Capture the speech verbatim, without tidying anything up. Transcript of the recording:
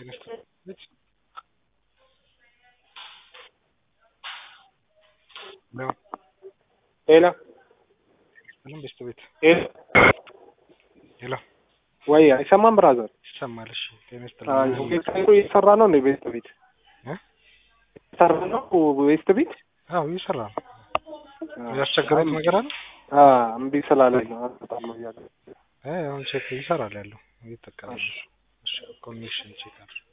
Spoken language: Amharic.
No, ሄሎ ምንም በስተቤት ሄሎ ሄሎ ወይ አይሰማም ብራዘር? ይሰማል። እሺ ቴምስተር አይ ዌብሳይቱ እየሰራ ነው እንዴ? ቤስት ቤት እ እየሰራ ነው ቤስት ቤት? አዎ እየሰራ ነው። ያስቸገረው ነገር አለ? አ እምቢ ስላለኝ ነው በጣም ነው ያለው። አይ አሁን ቼክ ይሰራል ያለው እየተጠቀመ ነው። እሺ ኮኔክሽን ቼክ አድርግ